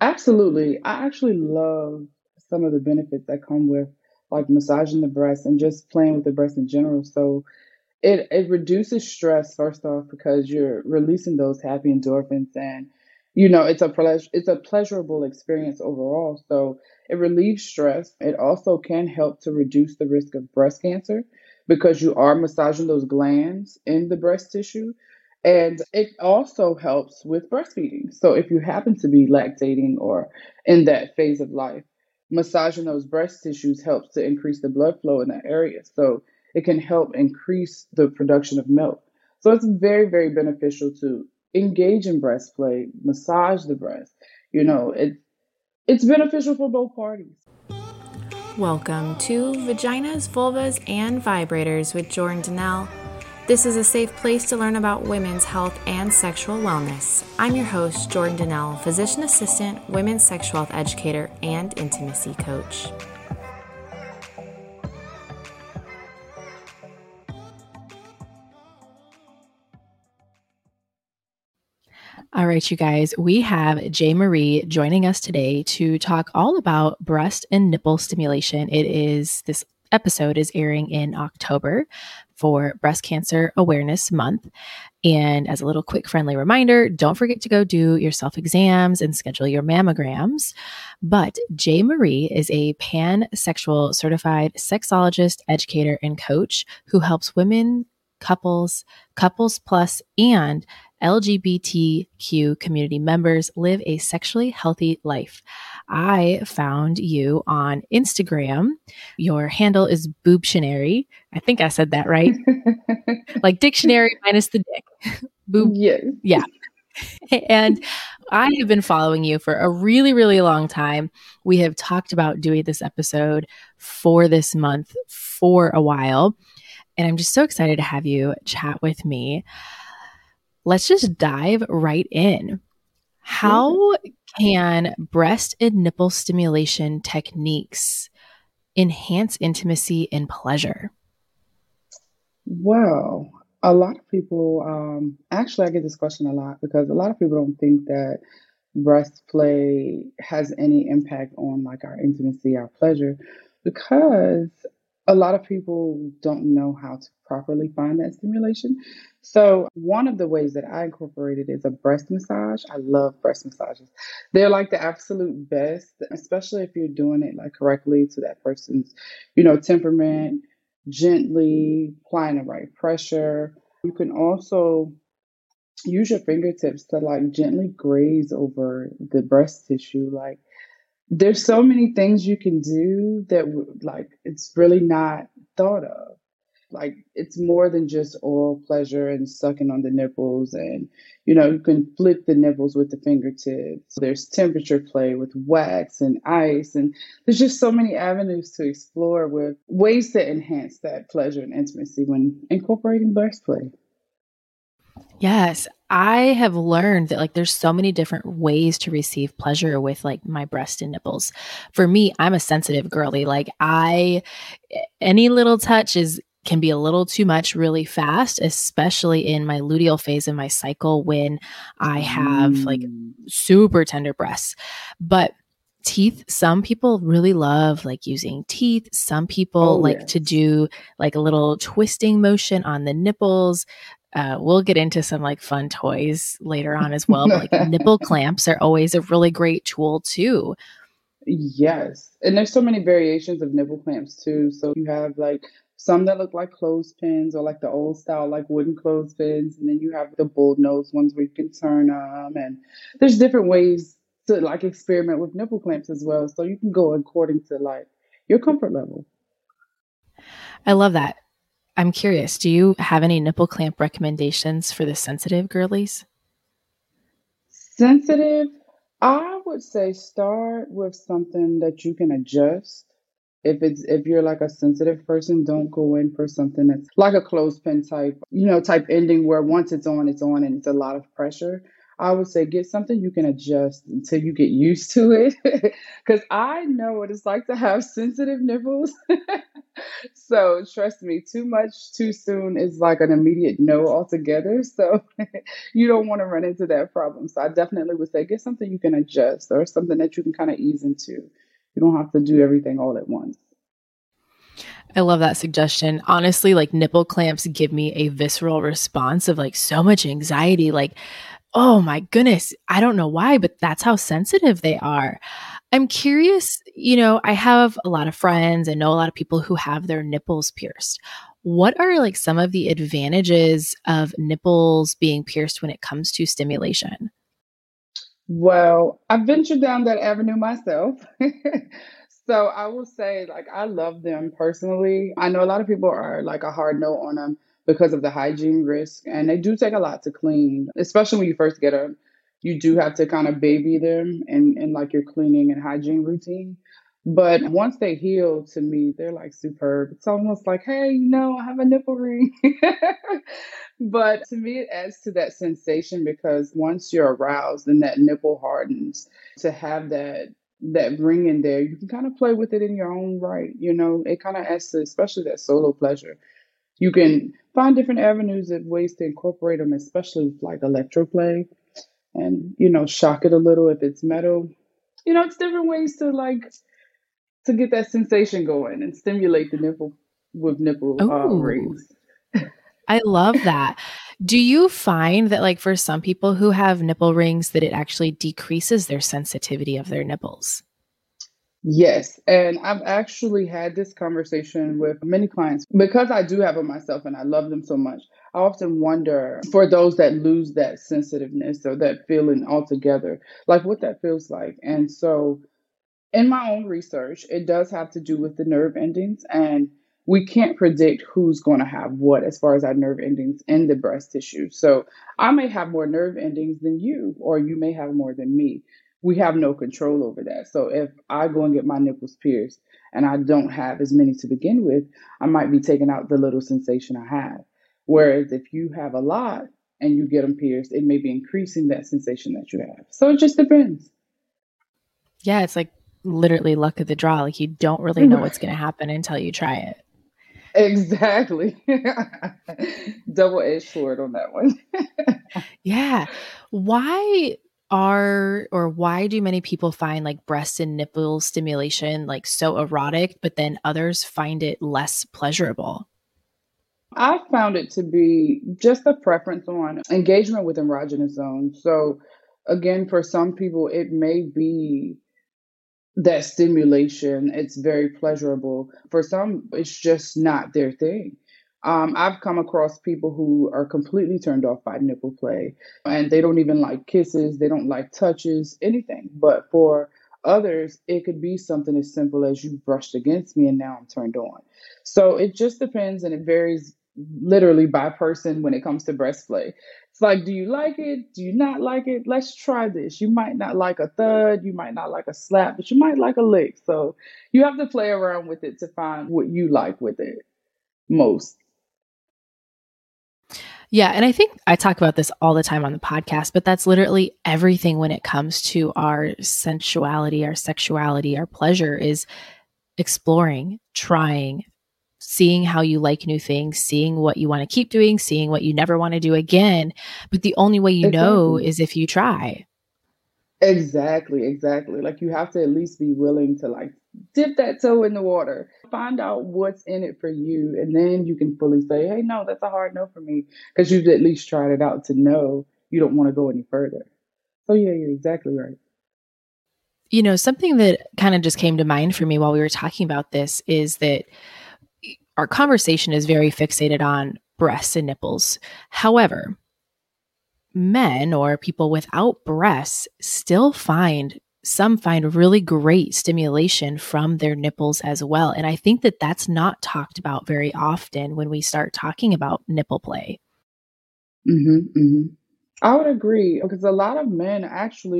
Absolutely. I actually love some of the benefits that come with like massaging the breast and just playing with the breast in general. So it reduces stress first off because you're releasing those happy endorphins and it's a pleasurable experience overall. So it relieves stress. It also can help to reduce the risk of breast cancer because you are massaging those glands in the breast tissue. And it also helps with breastfeeding. So if you happen to be lactating or in that phase of life, massaging those breast tissues helps to increase the blood flow in that area. So it can help increase the production of milk. So it's very, very beneficial to engage in breast play, massage the breast. It's beneficial for both parties. Welcome to Vaginas, Vulvas, and Vibrators with Jordan Donnell. This is a safe place to learn about women's health and sexual wellness. I'm your host, Jordan Donnell, physician assistant, women's sexual health educator, and intimacy coach. All right, you guys, we have Jay Marie joining us today to talk all about breast and nipple stimulation. This episode is airing in October for Breast Cancer Awareness Month. And as a little quick friendly reminder, don't forget to go do your self exams and schedule your mammograms. But Jay Marie is a pansexual certified sexologist, educator, and coach who helps women, couples plus, and LGBTQ community members live a sexually healthy life. I found you on Instagram. Your handle is Boobtionary. I think I said that right. Like dictionary minus the dick. Boob. Yes. Yeah. And I have been following you for a really, really long time. We have talked about doing this episode for this month for a while. And I'm just so excited to have you chat with me. Let's just dive right in. How can breast and nipple stimulation techniques enhance intimacy and pleasure? Well, a lot of people, actually, I get this question a lot because a lot of people don't think that breast play has any impact on like our intimacy, our pleasure, because a lot of people don't know how to properly find that stimulation. So, one of the ways that I incorporated is a breast massage. I love breast massages. They're like the absolute best, especially if you're doing it like correctly to that person's, temperament, gently applying the right pressure. You can also use your fingertips to like gently graze over the breast tissue. Like there's so many things you can do that like it's really not thought of. Like it's more than just oral pleasure and sucking on the nipples, and you can flip the nipples with the fingertips. There's temperature play with wax and ice, and there's just so many avenues to explore with ways to enhance that pleasure and intimacy when incorporating breast play. Yes, I have learned that like there's so many different ways to receive pleasure with like my breast and nipples. For me, I'm a sensitive girly. Like any little touch is can be a little too much really fast, especially in my luteal phase of my cycle when I have like Mm. super tender breasts. But teeth, some people really love like using teeth. Some people Oh like to yes. do like a little twisting motion on the nipples. We'll get into some like fun toys later on as well, but like nipple clamps are always a really great tool too. Yes. And there's so many variations of nipple clamps too. So you have like some that look like clothespins or like the old style, like wooden clothespins. And then you have the bull nose ones where you can turn them. And there's different ways to like experiment with nipple clamps as well. So you can go according to like your comfort level. I love that. I'm curious, do you have any nipple clamp recommendations for the sensitive girlies? Sensitive, I would say start with something that you can adjust. If you're like a sensitive person, don't go in for something that's like a clothespin type ending where once it's on and it's a lot of pressure. I would say get something you can adjust until you get used to it. Because I know what it's like to have sensitive nipples. So trust me, too much too soon is like an immediate no altogether. So you don't want to run into that problem. So I definitely would say get something you can adjust or something that you can kind of ease into. You don't have to do everything all at once. I love that suggestion. Honestly, like nipple clamps give me a visceral response of like so much anxiety. Like, oh my goodness, I don't know why, but that's how sensitive they are. I'm curious, I have a lot of friends and know a lot of people who have their nipples pierced. What are like some of the advantages of nipples being pierced when it comes to stimulation? Well, I ventured down that avenue myself. So I will say, like, I love them personally. I know a lot of people are like a hard no on them because of the hygiene risk, and they do take a lot to clean, especially when you first get them. You do have to kind of baby them in like your cleaning and hygiene routine. But once they heal, to me, they're like superb. It's almost like, hey, I have a nipple ring. But to me, it adds to that sensation because once you're aroused and that nipple hardens, to have that ring in there, you can kind of play with it in your own right. It kind of adds to, especially that solo pleasure. You can find different avenues of ways to incorporate them, especially with like electroplay and, shock it a little if it's metal. It's different ways to get that sensation going and stimulate the nipple with nipple Oh, rings. I love that. Do you find that, like, for some people who have nipple rings, that it actually decreases their sensitivity of their nipples? Yes, and I've actually had this conversation with many clients because I do have them myself and I love them so much. I often wonder for those that lose that sensitiveness or that feeling altogether, like what that feels like. And so in my own research, it does have to do with the nerve endings, and we can't predict who's going to have what as far as our nerve endings in the breast tissue. So I may have more nerve endings than you, or you may have more than me. We have no control over that. So if I go and get my nipples pierced and I don't have as many to begin with, I might be taking out the little sensation I have. Whereas if you have a lot and you get them pierced, it may be increasing that sensation that you have. So it just depends. Yeah, it's like literally luck of the draw. Like, you don't really know what's going to happen until you try it. Exactly. Double-edged sword on that one. Yeah. Why do many people find like breast and nipple stimulation like so erotic, but then others find it less pleasurable? I found it to be just a preference on engagement with erogenous zones. So, again, for some people, it may be that stimulation. It's very pleasurable. For some, it's just not their thing. I've come across people who are completely turned off by nipple play and they don't even like kisses, they don't like touches, anything. But for others, it could be something as simple as you brushed against me and now I'm turned on. So it just depends and it varies literally by person when it comes to breast play. It's like, do you like it? Do you not like it? Let's try this. You might not like a thud, you might not like a slap, but you might like a lick. So you have to play around with it to find what you like with it most. Yeah. And I think I talk about this all the time on the podcast, but that's literally everything when it comes to our sensuality, our sexuality, our pleasure is exploring, trying, seeing how you like new things, seeing what you want to keep doing, seeing what you never want to do again. But the only way you know Exactly. is if you try. Exactly, exactly. Like you have to at least be willing to like dip that toe in the water, find out what's in it for you, and then you can fully say, "Hey, no, that's a hard no for me," because you've at least tried it out to know you don't want to go any further. So yeah, you're exactly right. Something that kind of just came to mind for me while we were talking about this is that our conversation is very fixated on breasts and nipples. However, men or people without breasts still find really great stimulation from their nipples as well. And I think that that's not talked about very often when we start talking about nipple play. Hmm. I would agree because a lot of men actually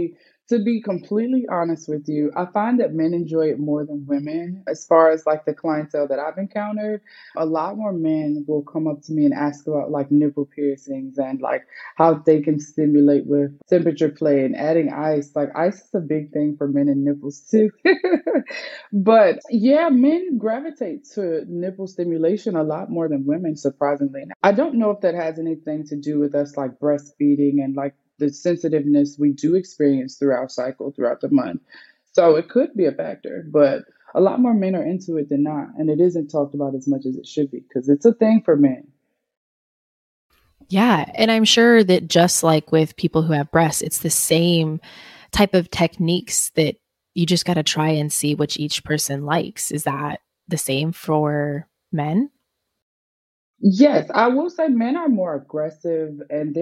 To be completely honest with you, I find that men enjoy it more than women. As far as like the clientele that I've encountered, a lot more men will come up to me and ask about like nipple piercings and like how they can stimulate with temperature play and adding ice. Like ice is a big thing for men and nipples too. But yeah, men gravitate to nipple stimulation a lot more than women, surprisingly. I don't know if that has anything to do with us like breastfeeding and like the sensitiveness we do experience through our cycle throughout the month. So it could be a factor, but a lot more men are into it than not. And it isn't talked about as much as it should be because it's a thing for men. Yeah. And I'm sure that just like with people who have breasts, it's the same type of techniques that you just got to try and see which each person likes. Is that the same for men? Yes, I will say men are more aggressive and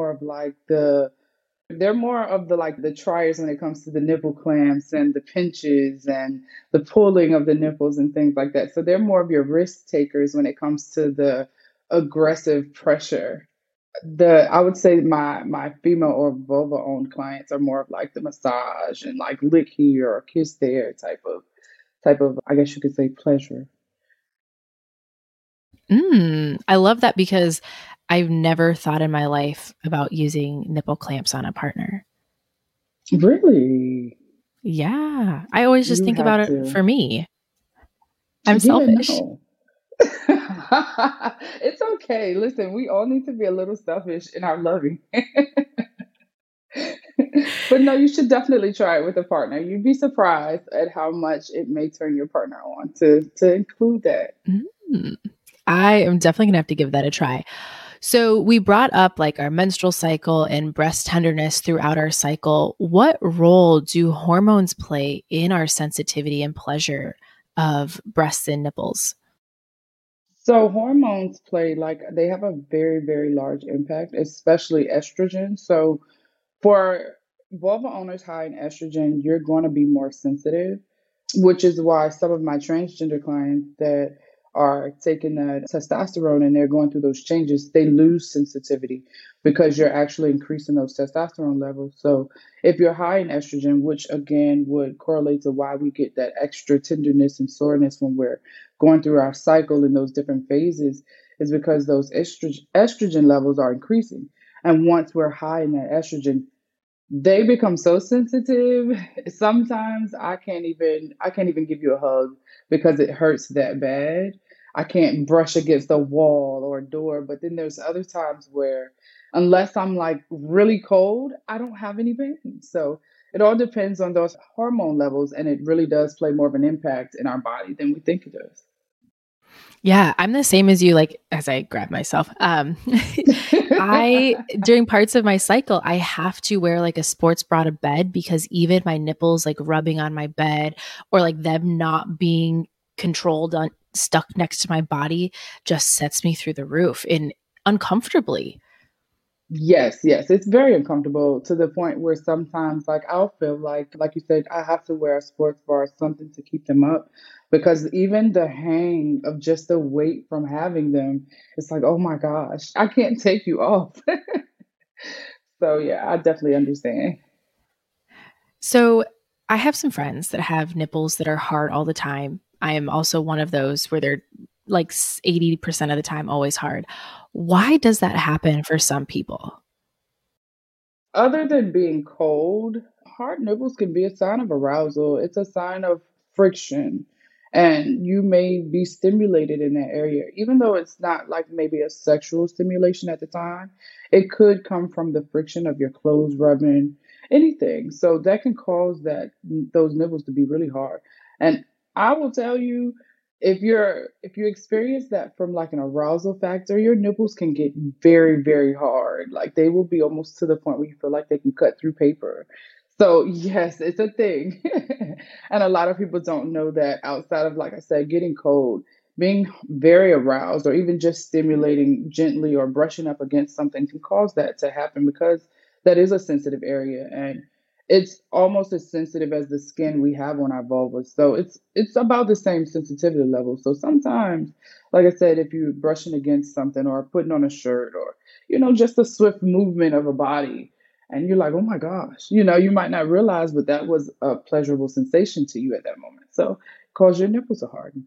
they're more of the like the triers when it comes to the nipple clamps and the pinches and the pulling of the nipples and things like that. So they're more of your risk takers when it comes to the aggressive pressure. The I would say my female or vulva owned clients are more of like the massage and like lick here or kiss there type of I guess you could say pleasure. I love that because I've never thought in my life about using nipple clamps on a partner. Really? Yeah. I always just You think about have it to. for me. I'm Yeah, selfish. no. It's okay. Listen, we all need to be a little selfish in our loving. But no, you should definitely try it with a partner. You'd be surprised at how much it may turn your partner on to include that. Mm. I am definitely going to have to give that a try. So, we brought up like our menstrual cycle and breast tenderness throughout our cycle. What role do hormones play in our sensitivity and pleasure of breasts and nipples? So hormones play like they have a very, very large impact, especially estrogen. So for vulva owners high in estrogen, you're going to be more sensitive, which is why some of my transgender clients that are taking the testosterone and they're going through those changes, they lose sensitivity because you're actually increasing those testosterone levels. So if you're high in estrogen, which again would correlate to why we get that extra tenderness and soreness when we're going through our cycle in those different phases, is because those estrogen levels are increasing. And once we're high in that estrogen, they become so sensitive. Sometimes I can't even give you a hug because it hurts that bad. I can't brush against a wall or a door, but then there's other times where unless I'm like really cold, I don't have any pain. So it all depends on those hormone levels and it really does play more of an impact in our body than we think it Yeah, I'm the same as you, like, as I grab myself. I, does. during parts of my cycle, I have to wear like a sports bra to bed because even my nipples, like rubbing on my bed or like them not being controlled on stuck next to my body just sets me through the roof and uncomfortably. Yes, yes, it's very uncomfortable to the point where sometimes, like, I'll feel like you said, I have to wear a sports bra or something to keep them up because even the hang of just the weight from having them, it's like, oh my gosh, I can't take you off. So, yeah, I definitely understand. So I have some friends that have nipples that are hard all the time. I am also one of those where they're like 80% of the time always hard. Why does that happen for some people? Other than being cold, hard nipples can be a sign of arousal. It's a sign of friction. And you may be stimulated in that area, even though it's not like maybe a sexual stimulation at the time. It could come from the friction of your clothes rubbing, anything. So that can cause those nipples to be really hard. And I will tell you, if you experience that from like an arousal factor, your nipples can get very, very hard. Like they will be almost to the point where you feel like they can cut through paper. So yes, it's a thing. And a lot of people don't know that outside of, like I said, getting cold, being very aroused or even just stimulating gently or brushing up against something can cause that to happen because that is a sensitive area. And it's almost as sensitive as the skin we have on our vulvas. So it's about the same sensitivity level. So sometimes, like I said, if you're brushing against something or putting on a shirt or just a swift movement of a body, And you're like, oh my gosh, you know, you might not realize, but that was a pleasurable sensation to you at that moment. So cause your nipples to harden.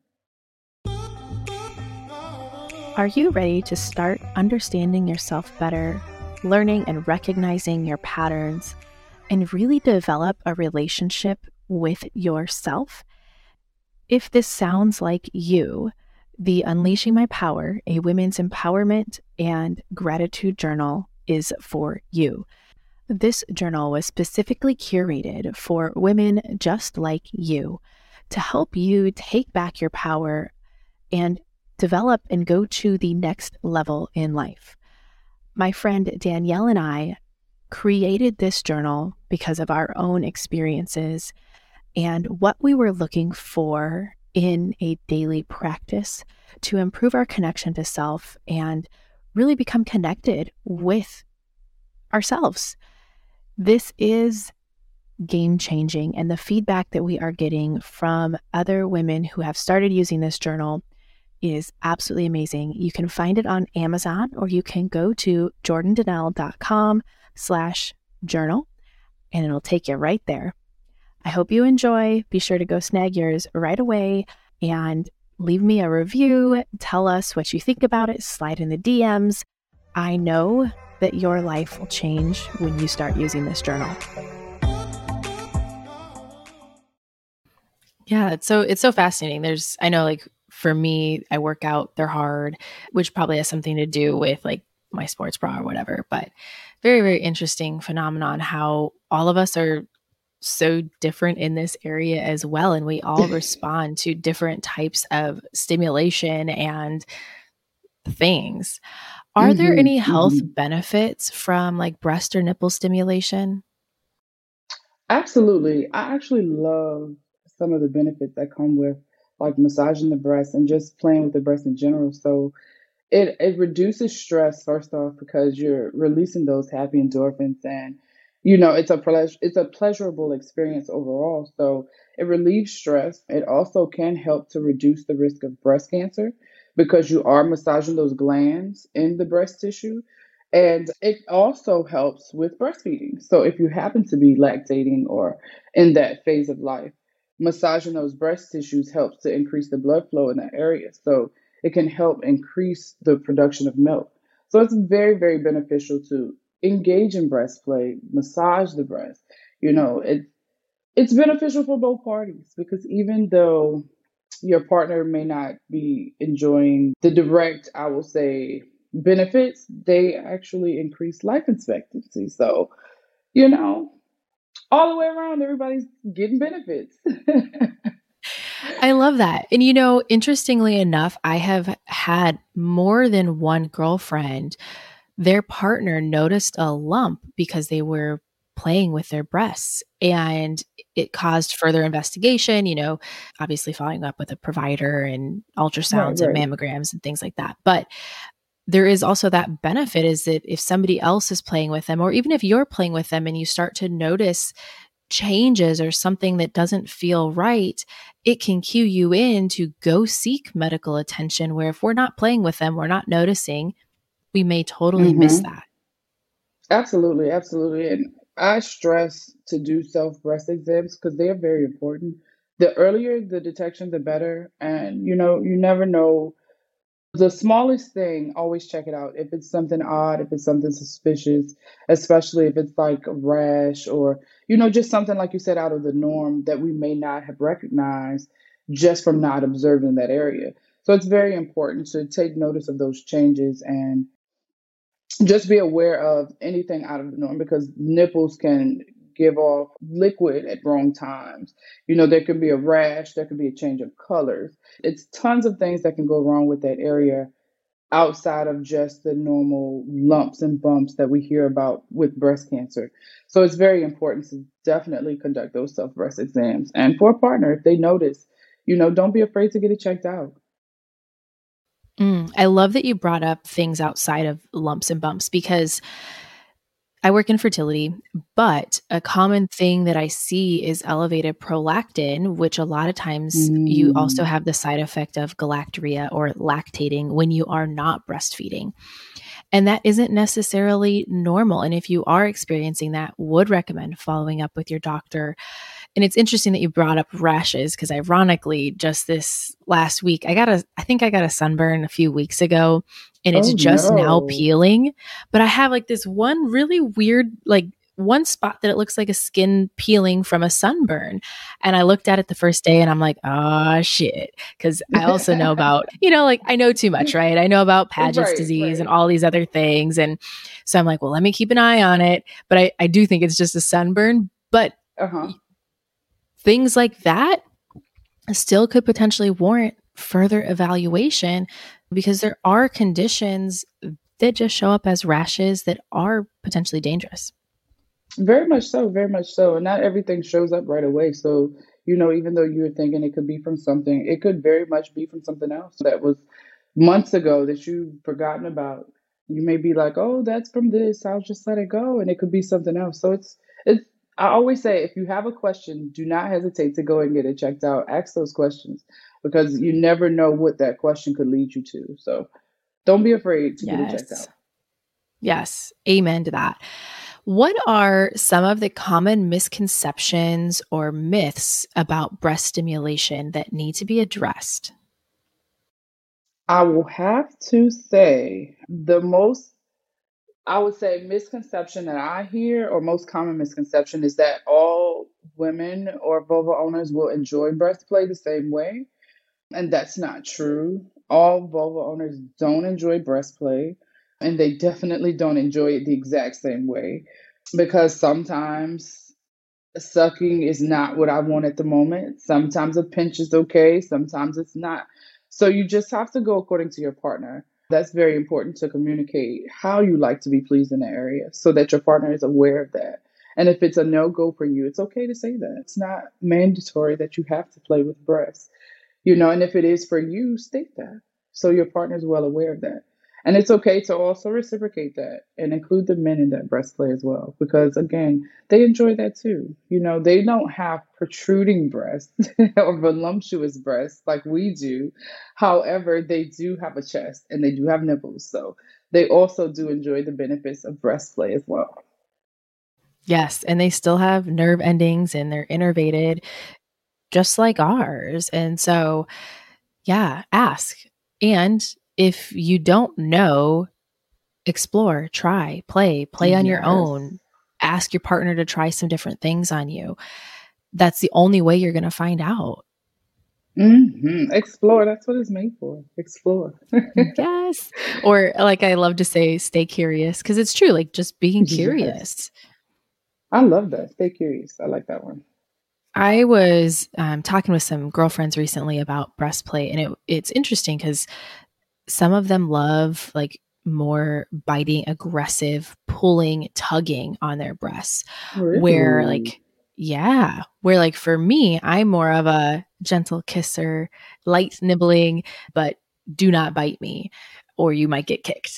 Are you ready to start understanding yourself better, learning and recognizing your patterns, and really develop a relationship with yourself? If this sounds like you, the Unleashing My Power, a women's empowerment and gratitude journal is for you. This journal was specifically curated for women just like you to help you take back your power and develop and go to the next level in life. My friend Danielle and I created this journal because of our own experiences and what we were looking for in a daily practice to improve our connection to self and really become connected with ourselves. This is game changing, and the feedback that we are getting from other women who have started using this journal is absolutely amazing. You can find it on Amazon, or you can go to jordandannelle.com/journal and it'll take you right there. I hope you enjoy. Be sure to go snag yours right away and leave me a review. Tell us what you think about it. Slide in the DMs. I know that your life will change when you start using this journal. Yeah, it's so fascinating. I know, like, for me, I work out, they're hard, which probably has something to do with like my sports bra or whatever, but very, very interesting phenomenon how all of us are so different in this area as well. And we all respond to different types of stimulation and things. Are there any health benefits from like breast or nipple stimulation? Absolutely. I actually love some of the benefits that come with like massaging the breast and just playing with the breast in general. So it reduces stress first off because you're releasing those happy endorphins, and you know it's a pleasurable experience overall. So it relieves stress. It also can help to reduce the risk of breast cancer because you are massaging those glands in the breast tissue. And it also helps with breastfeeding. So if you happen to be lactating or in that phase of life, massaging those breast tissues helps to increase the blood flow in that area. So it can help increase the production of milk. So it's very, very beneficial to engage in breast play, massage the breast. You know, it's beneficial for both parties because even though your partner may not be enjoying the direct, I will say, benefits, they actually increase life expectancy. So, you know, all the way around, everybody's getting benefits. I love that. And you know, interestingly enough, I have had more than one girlfriend, their partner noticed a lump because they were playing with their breasts, and it caused further investigation, you know, obviously following up with a provider and Right, ultrasounds and right. mammograms and things like that. But there is also that benefit is that if somebody else is playing with them, or even if you're playing with them and you start to notice changes or something that doesn't feel right, it can cue you in to go seek medical attention. Where if we're not playing with them, we're not noticing, we may totally miss Hmm. that. Absolutely, absolutely. And I stress to do self breast exams because they are very important. The earlier the detection, the better. And you know, you never know. The smallest thing, always check it out. If it's something odd, if it's something suspicious, especially if it's like a rash or, you know, just something like you said out of the norm that we may not have recognized just from not observing that area. So it's very important to take notice of those changes and just be aware of anything out of the norm because nipples can give off liquid at wrong times. You know, there could be a rash, there could be a change of colors. It's tons of things that can go wrong with that area outside of just the normal lumps and bumps that we hear about with breast cancer. So it's very important to definitely conduct those self breast exams. And for a partner, if they notice, you know, don't be afraid to get it checked out. I love that you brought up things outside of lumps and bumps because I work in fertility, but a common thing that I see is elevated prolactin, which a lot of times you also Mm, have the side effect of galactorrhea or lactating when you are not breastfeeding. And that isn't necessarily normal. And if you are experiencing that, would recommend following up with your doctor. And it's interesting that you brought up rashes, because ironically, just this last week, I think I got a sunburn a few weeks ago, and it's Oh just now no. peeling. But I have like this one really weird, like one spot that it looks like a skin peeling from a sunburn. And I looked at it the first day and I'm like, oh shit. Cause I also know about, like I know too much, right? I know about Paget's Right, disease and right. all these other things. And so I'm like, well, let me keep an eye on it. But I do think it's just a sunburn. But Uh-huh. things like that still could potentially warrant further evaluation, because there are conditions that just show up as rashes that are potentially dangerous. Very much so, very much so. And not everything shows up right away. So, even though you're thinking it could be from something, it could very much be from something else that was months ago that you've forgotten about. You may be like, oh, that's from this. I'll just let it go. And it could be something else. So I always say, if you have a question, do not hesitate to go and get it checked out. Ask those questions because you never know what that question could lead you to. So don't be afraid to get it checked Yes. out. Yes. Amen to that. What are some of the common misconceptions or myths about breast stimulation that need to be addressed? I will have to say I would say misconception that I hear, or most common misconception, is that all women or vulva owners will enjoy breast play the same way. And that's not true. All vulva owners don't enjoy breast play, and they definitely don't enjoy it the exact same way because sometimes sucking is not what I want at the moment. Sometimes a pinch is okay, sometimes it's not. So you just have to go according to your partner. That's very important to communicate how you like to be pleased in the area so that your partner is aware of that. And if it's a no go for you, it's okay to say that. It's not mandatory that you have to play with breasts, and if it is for you, state that so your partner is well aware of that. And it's okay to also reciprocate that and include the men in that breast play as well, because again, they enjoy that too. They don't have protruding breasts or voluptuous breasts like we do. However, they do have a chest and they do have nipples. So they also do enjoy the benefits of breast play as well. Yes. And they still have nerve endings and they're innervated just like ours. And so, yeah, ask. And if you don't know, explore, try, play on your Yes. own. Ask your partner to try some different things on you. That's the only way you're going to find out. Explore. That's what it's made for. Explore. Yes. Or like I love to say, stay curious, because it's true, like just being Yes. curious. I love that. Stay curious. I like that one. I was talking with some girlfriends recently about breastplate, and it's interesting because some of them love like more biting, aggressive, pulling, tugging on their breasts. Where Really? like, yeah, where like for me, I'm more of a gentle kisser, light nibbling, but do not bite me or you might get kicked.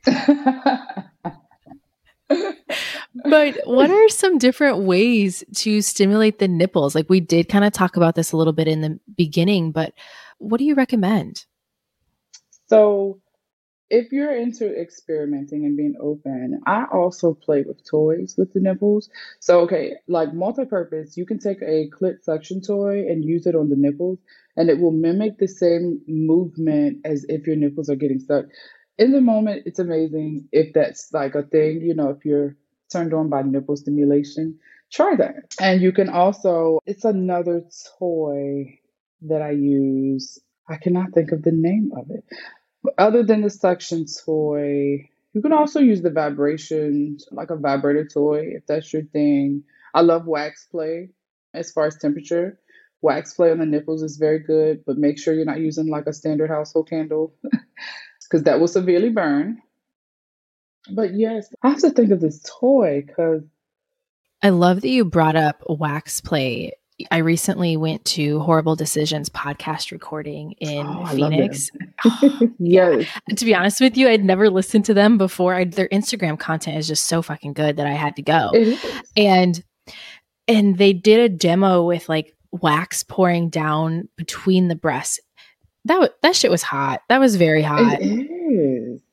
But what are some different ways to stimulate the nipples? Like we did kind of talk about this a little bit in the beginning, but what do you recommend? So, if you're into experimenting and being open, I also play with toys with the nipples. So, okay, like multi-purpose, you can take a clit suction toy and use it on the nipples, and it will mimic the same movement as if your nipples are getting stuck. In the moment, it's amazing if that's like a thing, if you're turned on by nipple stimulation, try that. And you can also, it's another toy that I use. I cannot think of the name of it. Other than the suction toy, you can also use the vibration, like a vibrator toy, if that's your thing. I love wax play as far as temperature. Wax play on the nipples is very good, but make sure you're not using like a standard household candle because that will severely burn. But yes, I have to think of this toy because, I love that you brought up wax play. I recently went to Horrible Decisions podcast recording oh, in I love them. Phoenix. Oh, yeah. Yes. To be honest with you, I'd never listened to them before. Their Instagram content is just so fucking good that I had to go. It is. And they did a demo with like wax pouring down between the breasts. That shit was hot. That was very It hot. is.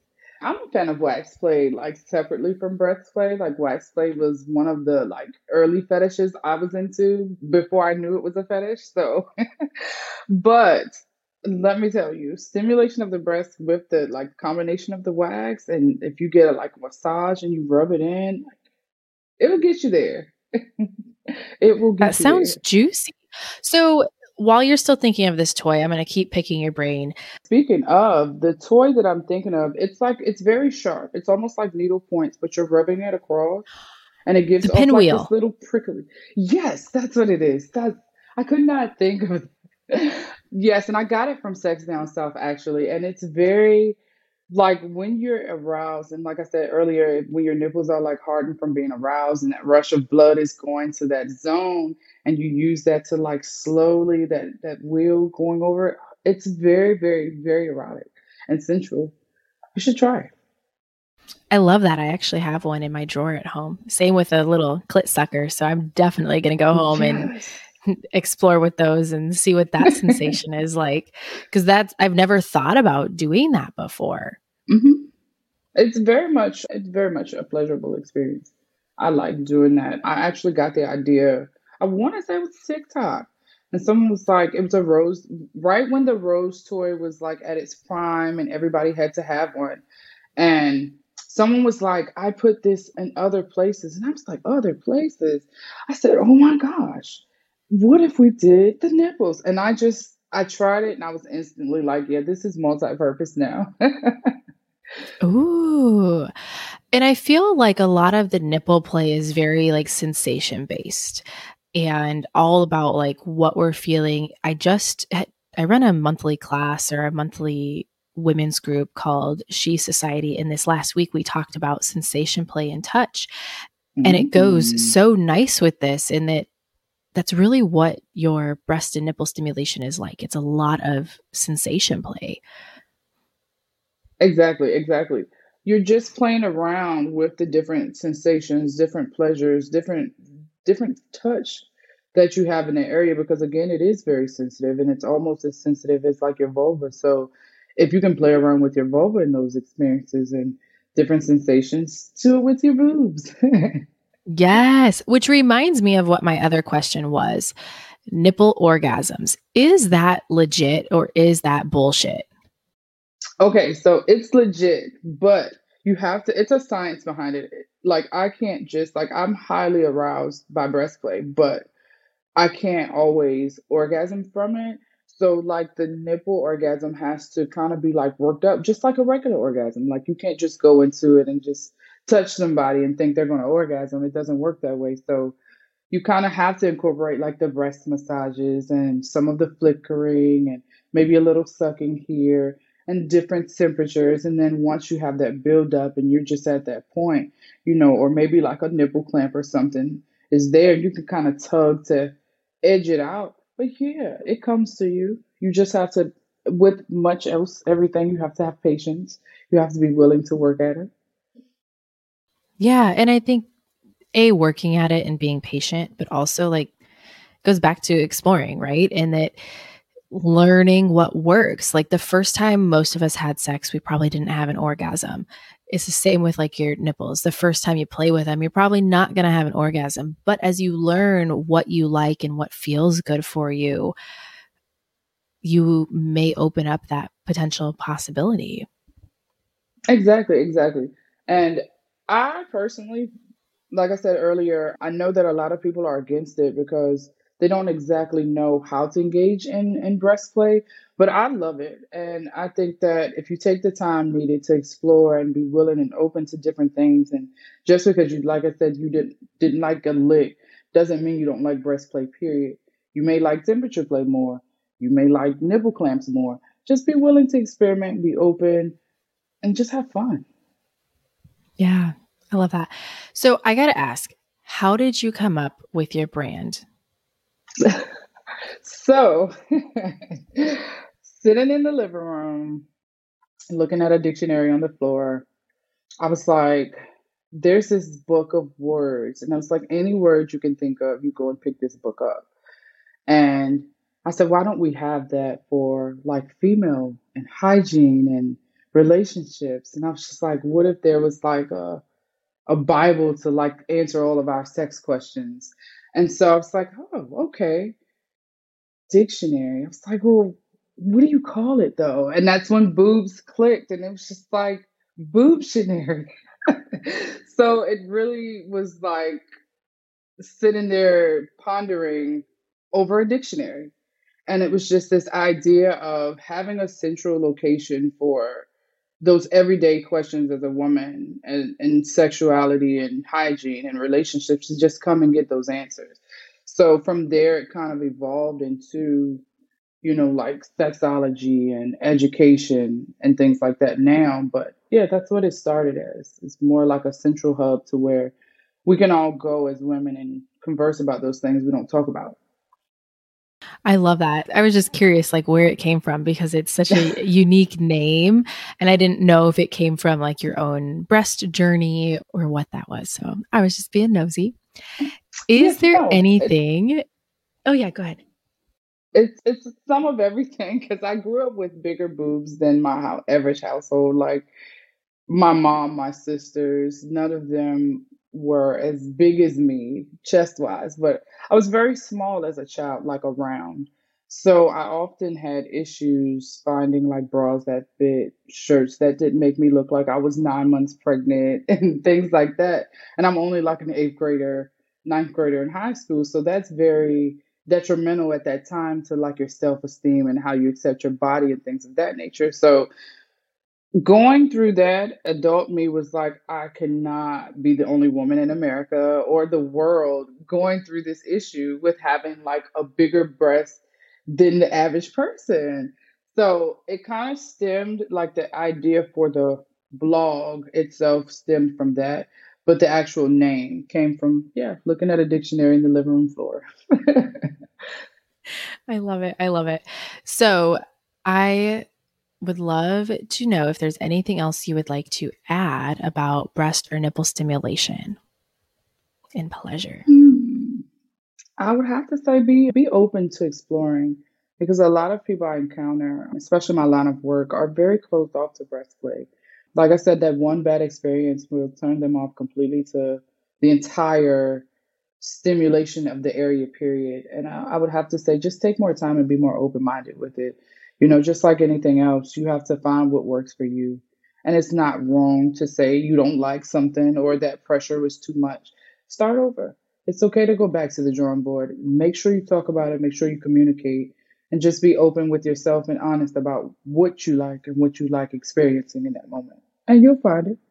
I'm a fan of wax play, like separately from breast play. Like wax play was one of the like early fetishes I was into before I knew it was a fetish. So, but let me tell you, stimulation of the breast with the like combination of the wax, and if you get a like massage and you rub it in, it'll get you there. It will That get you sounds there. juicy. So while you're still thinking of this toy, I'm going to keep picking your brain. Speaking of the toy that I'm thinking of, it's like it's very sharp. It's almost like needle points, but you're rubbing it across, and it gives The off like this pinwheel. little prickly. Yes, that's what it is. That I could not think of. Yes, and I got it from Sex Down South actually, and it's very like when you're aroused, and like I said earlier, when your nipples are like hardened from being aroused, and that rush of blood is going to that zone, and you use that to like slowly that wheel going over it. It's very, very, very erotic and sensual. You should try it. I love that. I actually have one in my drawer at home. Same with a little clit sucker. So I'm definitely going to go home and Yes. explore with those and see what that sensation is like. Because I've never thought about doing that before. Hmm. It's very much a pleasurable experience. I like doing that. I actually got the idea. I want to say it was TikTok, and someone was like, it was a rose right when the rose toy was like at its prime, and everybody had to have one. And someone was like, I put this in other places, and I was like, other places. I said, oh my gosh, what if we did the nipples? And I tried it, and I was instantly like, yeah, this is multi-purpose now. Ooh. And I feel like a lot of the nipple play is very like sensation based and all about like what we're feeling. I run a monthly class or a monthly women's group called She Society. And this last week we talked about sensation play and touch. And it goes Mm. so nice with this in that that's really what your breast and nipple stimulation is like. It's a lot of sensation play. Exactly, exactly. You're just playing around with the different sensations, different pleasures, different touch that you have in the area because again, it is very sensitive and it's almost as sensitive as like your vulva. So if you can play around with your vulva in those experiences and different sensations, do it with your boobs. Yes, which reminds me of what my other question was. Nipple orgasms. Is that legit or is that bullshit? Okay, so it's legit, but you have to, it's a science behind it. Like I can't just like I'm highly aroused by breast play, but I can't always orgasm from it. So like the nipple orgasm has to kind of be like worked up, just like a regular orgasm. Like you can't just go into it and just touch somebody and think they're going to orgasm. It doesn't work that way. So you kind of have to incorporate like the breast massages and some of the flickering and maybe a little sucking here and different temperatures. And then once you have that build up and you're just at that point, or maybe like a nipple clamp or something is there, you can kind of tug to edge it out. But yeah, it comes to you. You just have to, with much else, everything, you have to have patience. You have to be willing to work at it. Yeah. And I think working at it and being patient, but also like goes back to exploring, right? And that learning what works. Like the first time most of us had sex, we probably didn't have an orgasm. It's the same with like your nipples. The first time you play with them, you're probably not going to have an orgasm. But as you learn what you like and what feels good for you, you may open up that potential possibility. Exactly, exactly. And I personally, like I said earlier, I know that a lot of people are against it because they don't exactly know how to engage in breast play. But I love it. And I think that if you take the time needed to explore and be willing and open to different things, and just because you, like I said, you didn't like a lick, doesn't mean you don't like breast play, period. You may like temperature play more. You may like nipple clamps more. Just be willing to experiment, be open, and just have fun. Yeah, I love that. So I got to ask, how did you come up with your brand? So, sitting in the living room, looking at a dictionary on the floor, I was like, there's this book of words. And I was like, any word you can think of, you go and pick this book up. And I said, why don't we have that for like female and hygiene and relationships. And I was just like, what if there was like a Bible to like answer all of our sex questions? And so I was like, oh, okay, dictionary. I was like, well, what do you call it though? And that's when boobs clicked, and it was just like boobtionary. So it really was like sitting there pondering over a dictionary. And it was just this idea of having a central location for those everyday questions as a woman and sexuality and hygiene and relationships to just come and get those answers. So from there, it kind of evolved into, like sexology and education and things like that now. But yeah, that's what it started as. It's more like a central hub to where we can all go as women and converse about those things we don't talk about. I love that. I was just curious, like, where it came from because it's such a unique name. And I didn't know if it came from like your own breast journey or what that was. So I was just being nosy. Is Yes, there no, anything? Oh, yeah, go ahead. it's some of everything because I grew up with bigger boobs than my average household. Like my mom, my sisters, none of them were as big as me chest wise, but I was very small as a child, like around. So I often had issues finding like bras that fit, shirts that didn't make me look like I was 9 months pregnant and things like that. And I'm only like an eighth grader, ninth grader in high school. So that's very detrimental at that time to like your self esteem and how you accept your body and things of that nature. So going through that, adult me was like, I cannot be the only woman in America or the world going through this issue with having like a bigger breast than the average person. So it kind of stemmed like the idea for the blog itself stemmed from that, but the actual name came from, yeah, looking at a dictionary in the living room floor. I love it. I love it. So I would love to know if there's anything else you would like to add about breast or nipple stimulation and pleasure. Hmm. I would have to say be open to exploring because a lot of people I encounter, especially my line of work, are very closed off to breast play. Like I said, that one bad experience will turn them off completely to the entire stimulation of the area, period. And I would have to say just take more time and be more open minded with it. Just like anything else, you have to find what works for you. And it's not wrong to say you don't like something or that pressure was too much. Start over. It's okay to go back to the drawing board. Make sure you talk about it, make sure you communicate, and just be open with yourself and honest about what you like and what you like experiencing in that moment. And you'll find it.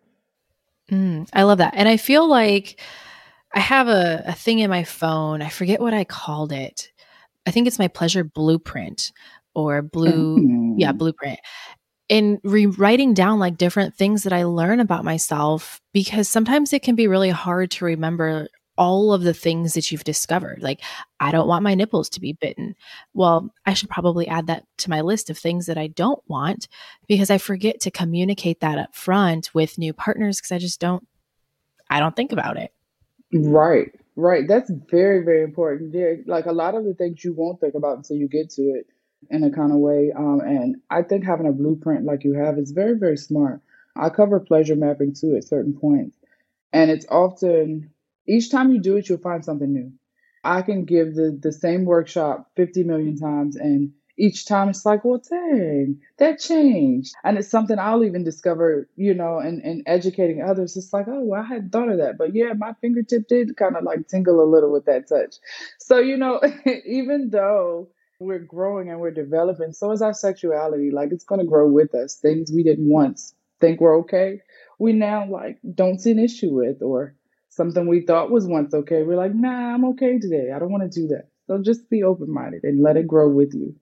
I love that. And I feel like I have a thing in my phone. I forget what I called it. I think it's my pleasure blueprint or Mm. blueprint. In rewriting down like different things that I learn about myself, because sometimes it can be really hard to remember all of the things that you've discovered. Like, I don't want my nipples to be bitten. Well, I should probably add that to my list of things that I don't want because I forget to communicate that up front with new partners because I don't think about it. Right, right. That's very, very important. Yeah, like a lot of the things you won't think about until you get to it in a kind of way. And I think having a blueprint like you have is very, very smart. I cover pleasure mapping too at certain points. And it's often each time you do it, you'll find something new. I can give the same workshop 50 million times, and each time it's like, well, dang, that changed. And it's something I'll even discover, and educating others. It's like, oh, well, I hadn't thought of that. But yeah, my fingertip did kind of like tingle a little with that touch. So, even though we're growing and we're developing, so is our sexuality. Like it's going to grow with us. Things we didn't once think were okay, we now like don't see an issue with, or something we thought was once okay, we're like, nah, I'm okay today. I don't want to do that. So just be open minded and let it grow with you.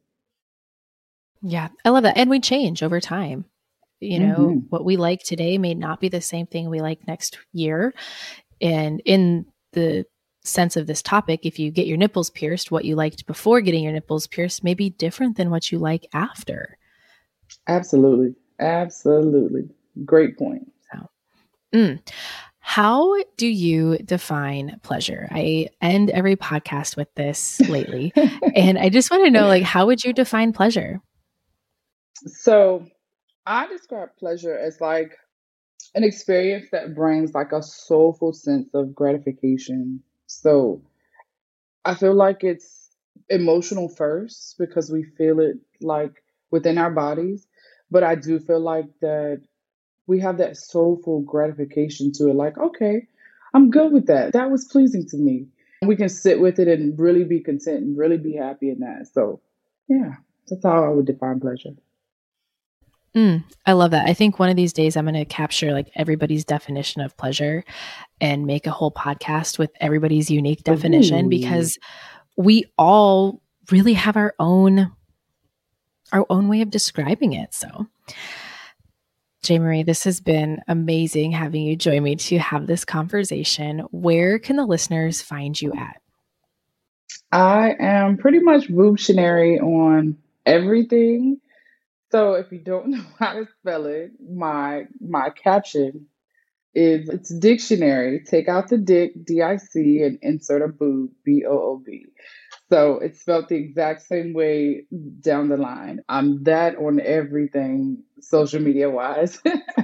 Yeah, I love that. And we change over time. Hmm. What we like today may not be the same thing we like next year. And in the sense of this topic, if you get your nipples pierced, what you liked before getting your nipples pierced may be different than what you like after. Absolutely. Absolutely. Great point. So, mm. How do you define pleasure? I end every podcast with this lately. And I just want to know, like, how would you define pleasure? So I describe pleasure as like an experience that brings like a soulful sense of gratification. So I feel like it's emotional first because we feel it like within our bodies. But I do feel like that we have that soulful gratification to it. Like, okay, I'm good with that. That was pleasing to me. We can sit with it and really be content and really be happy in that. So, yeah, that's how I would define pleasure. I love that. I think one of these days I'm going to capture like everybody's definition of pleasure and make a whole podcast with everybody's unique definition, Ooh. because we all really have our own way of describing it. So, J. Marie, this has been amazing having you join me to have this conversation. Where can the listeners find you at? I am pretty much Voobtionary on everything. So if you don't know how to spell it, my caption is it's dictionary. Take out the dick, DIC, and insert a boob, BOOB. So it's spelled the exact same way down the line. I'm that on everything social media wise.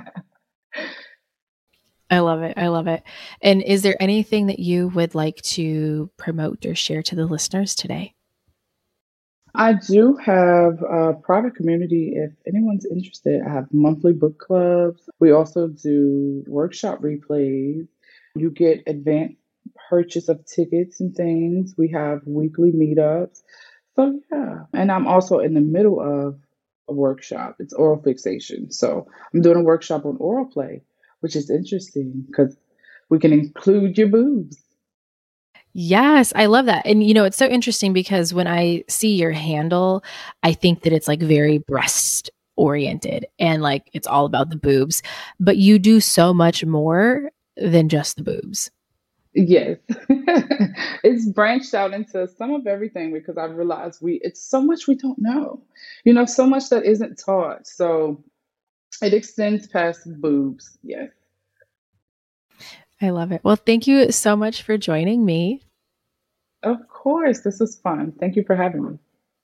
I love it. I love it. And is there anything that you would like to promote or share to the listeners today? I do have a private community if anyone's interested. I have monthly book clubs. We also do workshop replays. You get advanced purchase of tickets and things. We have weekly meetups. So, yeah. And I'm also in the middle of a workshop. It's oral fixation. So, I'm doing a workshop on oral play, which is interesting because we can include your boobs. Yes, I love that. And it's so interesting because when I see your handle, I think that it's like very breast oriented and like it's all about the boobs, but you do so much more than just the boobs. Yes. It's branched out into some of everything because I realized it's so much we don't know. So much that isn't taught. So it extends past boobs. Yes. I love it. Well, thank you so much for joining me. Of course. This was fun. Thank you for having me.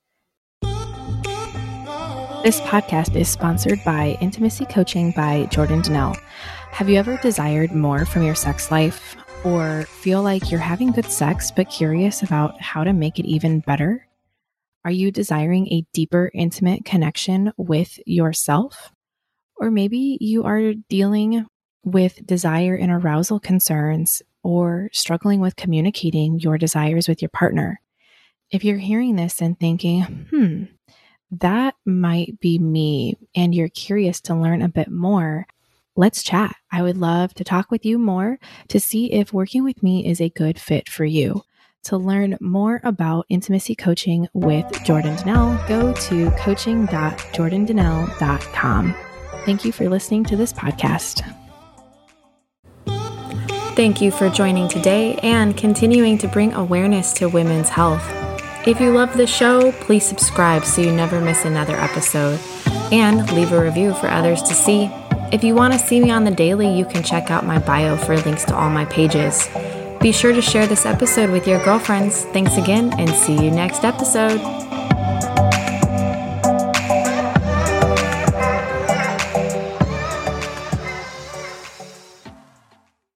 This podcast is sponsored by Intimacy Coaching by Jordan Donnell. Have you ever desired more from your sex life or feel like you're having good sex but curious about how to make it even better? Are you desiring a deeper, intimate connection with yourself? Or maybe you are dealing with desire and arousal concerns or struggling with communicating your desires with your partner. If you're hearing this and thinking, that might be me, and you're curious to learn a bit more, let's chat. I would love to talk with you more to see if working with me is a good fit for you. To learn more about intimacy coaching with Jordan Donnell, go to coaching.jordandonnell.com. Thank you for listening to this podcast. Thank you for joining today and continuing to bring awareness to women's health. If you love the show, please subscribe so you never miss another episode, and leave a review for others to see. If you want to see me on the daily, you can check out my bio for links to all my pages. Be sure to share this episode with your girlfriends. Thanks again, and see you next episode.